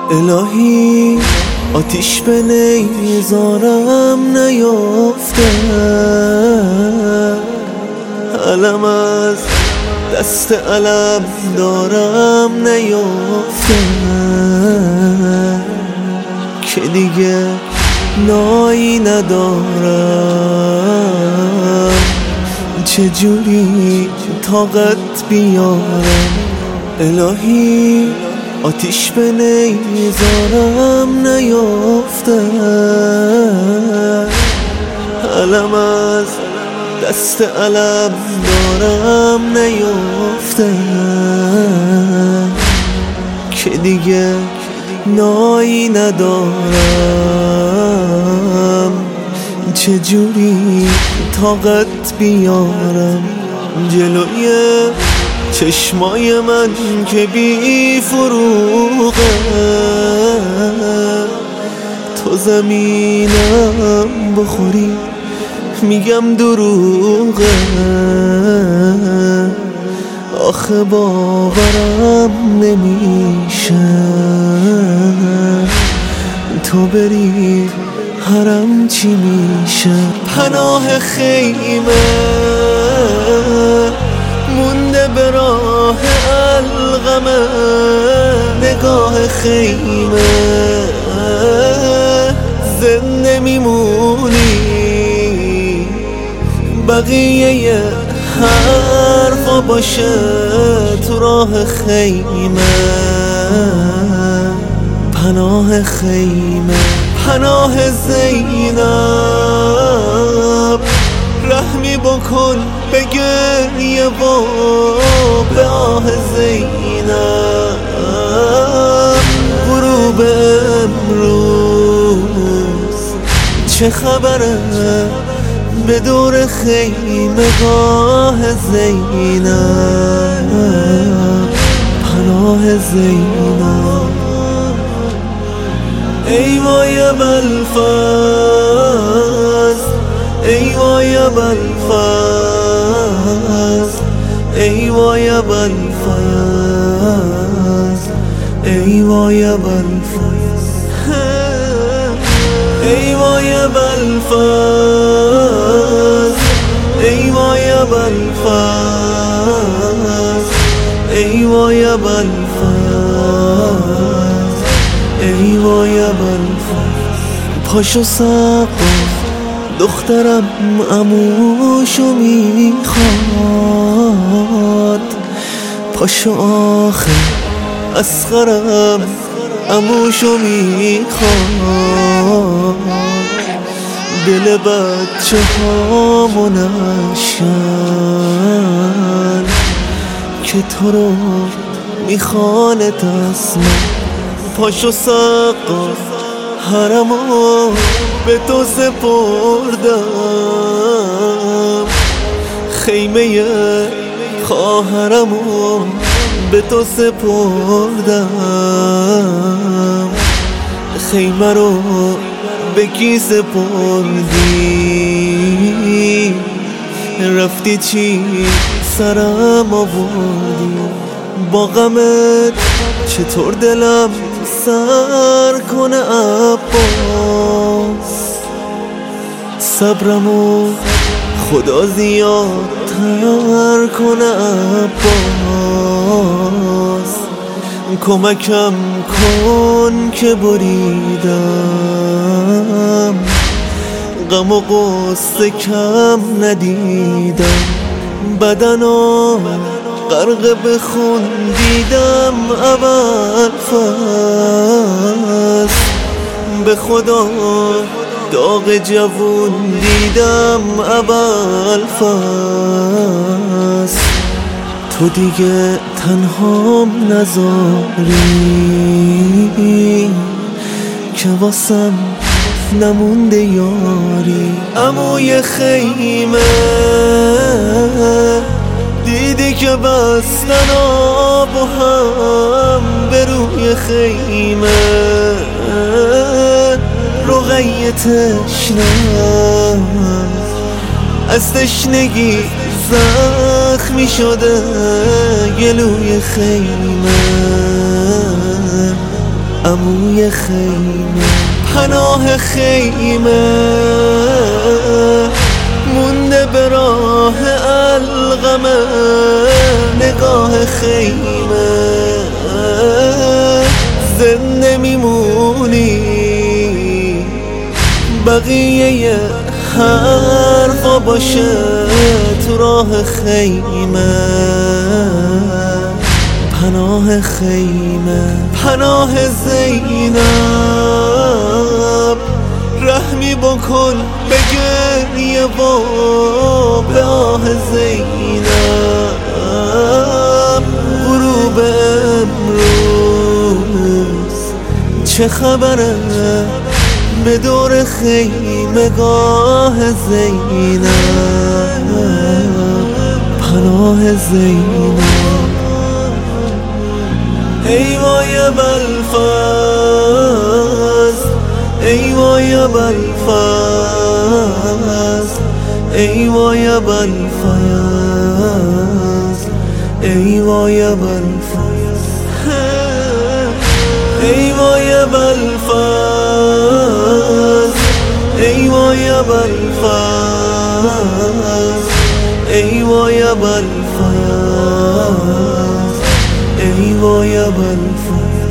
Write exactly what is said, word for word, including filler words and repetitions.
الهی آتیش به نیزارم نیافته، علم از دست علم دارم نیافته که دیگه نایی ندارم، چجوری طاقت بیارم. الهی آتیش به نیزارم نیافته، علم از دست علم دارم نیافته که دیگه نایی ندارم، چجوری طاقت بیارم. جلوی چشمای من که بی فروغه، تو زمینم بخوری میگم دروغه، آخه باورم نمیشه تو بری حرم چی میشه. پناه خیمه مونده به راه القمه، نگاه خیمه زنده میمونی، بقیه حرفا باشه تو راه خیمه. پناه خیمه پناه زینب، رحمی بکن به گریه و به آه زینب. غروب امروز چه خبره به دور خیمه گاه زینب، پناه زینب. ای وای ابوالفضل، ای وای ابوالفضل، ای وای ابوالفضل، ای وای ابوالفضل، ای وای ابوالفضل، ای وای ابوالفضل، ای وای ابوالفضل، ای وای ابوالفضل. پاشو سقا دخترم عموشو میخواد، پاشو آخه اصغرم عموشو میخواد. دل بچه ها منشن که تو رو میخوانه تسمه. پاشو سقا حرمو به تو سپردم، خیمه خواهرمو به تو سپردم. خیمه رو به کی سپردی؟ رفتی چی سرم آوردی؟ با غمت چطور دلم سر کنه عباس؟ صبرمو خدا زیادتر کنه عباس. کمکم کن که بریدم، غم و غصه کم ندیدم. بدنم غرق به خون دیدم ابوالفضل، به خدا داغ جوون دیدم ابوالفضل. تو دیگه تنهام نذاری که واسم نمونده یاری. عموی خیمه دیدی که بستن آب و هم به روی خیمه، رقیه تشنه از تشنگی زخمی شده گلوی خیمه. عموی خیمه پناه خیمه مونده به راه القمه نگاه خیمه زنده میمونی بقیه حرفا باشه تو راه خیمه پناه خیمه پناه زینب رحمی بکن به گریه و به آه زینب غروب امروز چه خبره به دور خیمه گاه زینب پناه زینب ای وای ابوالفضل ای وای ابوالفضل ای وای ابوالفضل ای وای ابوالفضل ای وای ابوالفضل ای وای ابوالفضل ای وای ابوالفضل ای وای ابوالفضل